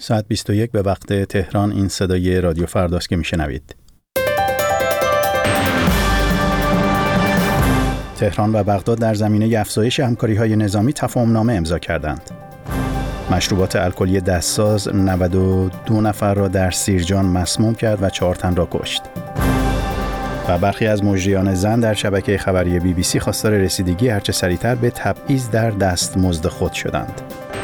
ساعت 21 به وقت تهران. این صدای رادیو فرداست که میشنوید. تهران و بغداد در زمینه افزایش همکاری‌های نظامی تفاهم‌نامه امضا کردند. مشروبات الکلی دستساز 92 نفر را در سیرجان مسموم کرد و 4 تن را کشت. و برخی از مجریان زن در شبکه خبری BBC خواستار رسیدگی هرچه سریعتر به تبعیض در دستمزد خود شدند.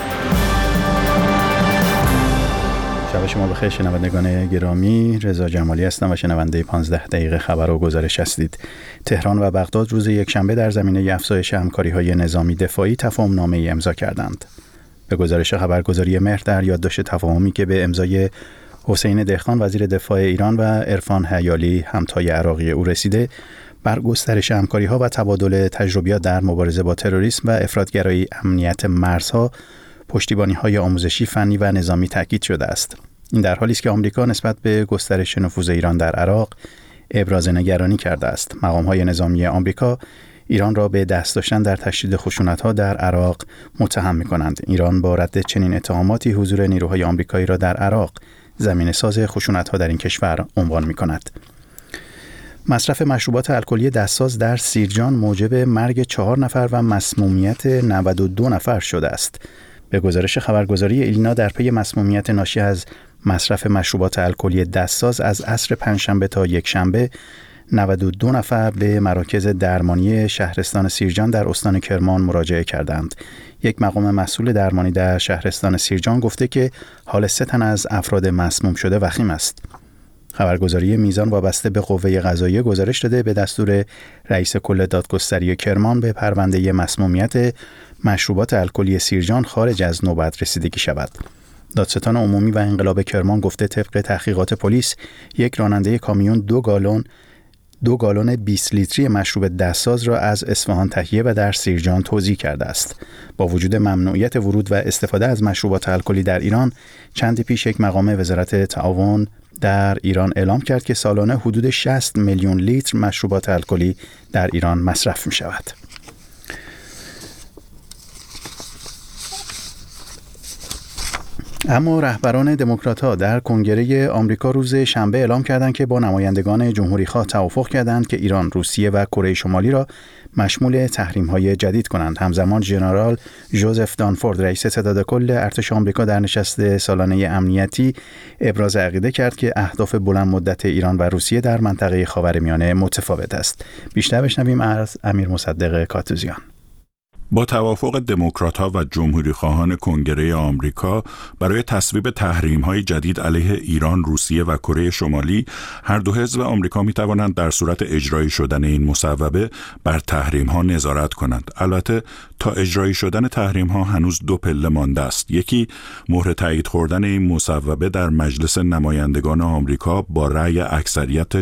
شب شما بخیر شنوندگان گرامی، رضا جمالی هستم و شنونده 15 دقیقه خبر و گزارش هستید. تهران و بغداد روز یکشنبه در زمینه افزایش همکاری‌های نظامی دفاعی تفاهم‌نامه‌ای امضا کردند. به گزارش خبرگزاری مهر در یادداشت تفاهمی که به امضای حسین دهقان وزیر دفاع ایران و عرفان حیالی همتای عراقی او رسیده، بر گسترش همکاری‌ها و تبادل تجربیات در مبارزه با تروریسم و افراطگرایی امنیت مرزها، پشتیبانی‌های آموزشی، فنی و نظامی تاکید شده است. این در حالی است که آمریکا نسبت به گسترش نفوذ ایران در عراق ابراز نگرانی کرده است. مقام‌های نظامی آمریکا ایران را به دست داشتن در تشدید خشونت‌ها در عراق متهم می‌کنند. ایران با رد چنین اتهاماتی حضور نیروهای آمریکایی را در عراق زمینه‌ساز خشونت‌ها در این کشور عنوان می‌کند. مصرف مشروبات الکلی دستساز در سیرجان موجب مرگ 4 نفر و مسمومیت 92 نفر شده است. به گزارش خبرگزاری ایلنا، در پی مسمومیت ناشی از مصرف مشروبات الکلی دستساز از عصر پنجشنبه تا یکشنبه 92 نفر به مراکز درمانی شهرستان سیرجان در استان کرمان مراجعه کردند. یک مقام مسئول درمانی در شهرستان سیرجان گفته که حال 3 تن از افراد مسموم شده وخیم است. خبرگزاری میزان وابسته به قوه قضاییه گزارش داده به دستور رئیس کل دادگستری کرمان به پرونده مسمومیت مشروبات الکلی سیرجان خارج از نوبت رسیدگی شود. دادستان عمومی و انقلاب کرمان گفته طبق تحقیقات پلیس یک راننده کامیون 2 گالون 20 لیتری مشروب دستساز را از اصفهان تهیه و در سیرجان توزیع کرده است. با وجود ممنوعیت ورود و استفاده از مشروبات الکلی در ایران، چندی پیش یک مقام وزارت تعاون در ایران اعلام کرد که سالانه حدود 60 میلیون لیتر مشروبات الکلی در ایران مصرف می شود. اما رهبران دموکرات‌ها در کنگره آمریکا روز شنبه اعلام کردند که با نمایندگان جمهوری‌خواه توافق کردند که ایران، روسیه و کره شمالی را مشمول تحریم‌های جدید کنند. همزمان ژنرال جوزف دانفورد، رئیس ستاد کل ارتش آمریکا، در نشست سالانه امنیتی ابراز عقیده کرد که اهداف بلند مدت ایران و روسیه در منطقه خاورمیانه متفاوت است. بیشتر بشنویم از امیر مصدق کاتوزیان. با توافق دموکرات‌ها و جمهوری‌خواهان کنگره آمریکا برای تصویب تحریم‌های جدید علیه ایران، روسیه و کره شمالی، هر دو حزب آمریکا می‌توانند در صورت اجرایی شدن این مصوبه بر تحریم‌ها نظارت کنند. البته تا اجرایی شدن تحریم‌ها هنوز 2 پله مانده است. یکی، مهر تایید خوردن این مصوبه در مجلس نمایندگان آمریکا با رأی اکثریت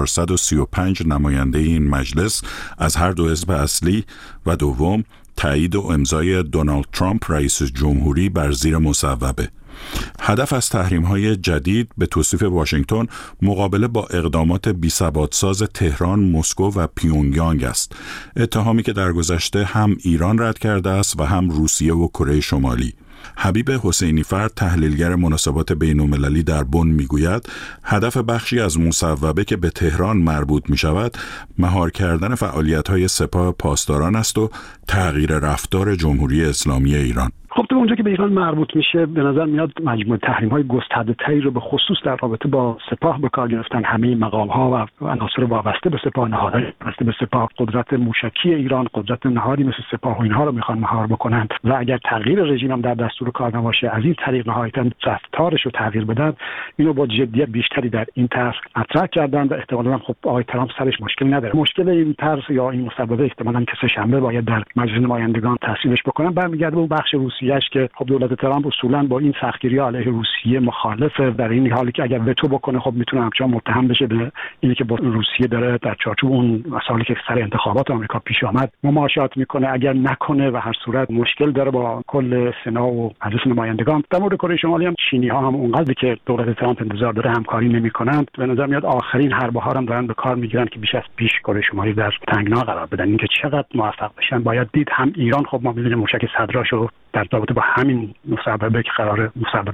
435 نماینده این مجلس از هر دو حزب اصلی، و دوم، تایید و امضای دونالد ترامپ رئیس جمهوری بر زیر مصوبه. هدف از تحریم‌های جدید به توصیف واشنگتن مقابله با اقدامات بی‌ثبات‌ساز تهران، مسکو و پیونگیانگ است. اتهامی که در گذشته هم ایران رد کرده است و هم روسیه و کره شمالی. حبیب حسینی‌فر، تحلیلگر مناسبات بین‌المللی در بن، میگوید هدف بخشی از مصوبه که به تهران مربوط می‌شود مهار کردن فعالیت‌های سپاه پاسداران است و تغییر رفتار جمهوری اسلامی ایران. خب تو اونجا که به ایران مربوط میشه، به نظر میاد مجموعه تحریم‌های گسترده‌تری رو به خصوص در رابطه با سپاه به کار گرفتن. همه مقام‌ها و عناصر وابسته به سپاه، نهادهای وابسته به سپاه، قدرت موشکی ایران، قدرت نهادی مثل سپاه و اینها رو میخوان مهار بکنند و اگر تغییر رژیم هم در دستور کار نباشه، از این طریق نهایتاً رفتارش رو تغییر بدن. اینو با جدیت بیشتری در این طرح مطرح کردند و احتمالاً خب آقای ترامپ سرش مشکل نداره. مشکل این طرح یا این مصوبه احتمالاً که سه‌شنبه باید در مجلس نمایندگان تصویبش بکنن، برمیگرده به اون بخش روسیه‌اش که خب دولت ترامپ اصولاً با این سختگیری‌ها علیه روسیه مخالفه. در این حالی که اگر وتو بکنه، خب میتونه همچنان متهم بشه به اینی که با روسیه داره در چارچوب اون مسائلی که سر انتخابات آمریکا پیش آمد مماشات میکنه. اگر نکنه و هر صورت مشکل داره با کل سنا و مجلس نمایندگان. در مورد کره شمالی هم چینی‌ها هم اونقدری که دولت ترامپ انتظار داره همکاری نمی‌کنند. به نظر میاد آخرین حربه ها هم دارن به کار میگیرن که بیش از پیش کره شمالی در تنگنا قرار بدن. اینکه چقدر موفق بشن باید دید. هم ایران خب ما می‌دونیم موشک صدراشو در رابطه با همین مصوبه که قرار مصوبه